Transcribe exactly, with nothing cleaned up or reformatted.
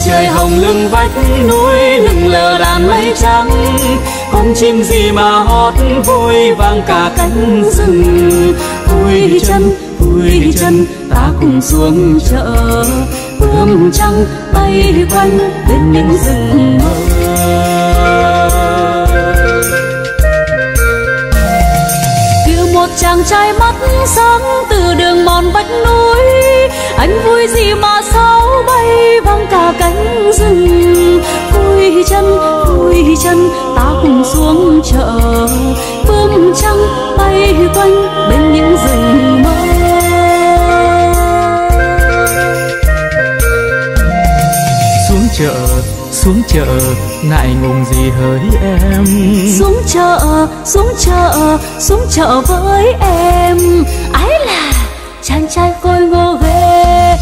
trời hồng lưng vách núi lưng lờ đàn mây trắng, con chim gì mà hót vui vang cả cánh rừng. Vui chân vui chân ta cùng xuống chợ, bướm trắng bay quanh bên những rừng mơ. Kêu một chàng trai mắt sáng từ đường mòn vách núi, anh vui gì mà sao bay vang cả cánh rừng. Vui chân vui chân ta cùng xuống chợ, bướm trắng bay quanh bên những rừng mơ. Xuống chợ xuống chợ ngại ngùng gì hỡi em. Xuống chợ xuống chợ xuống chợ với em, ái là chàng trai khôi ngô ghê.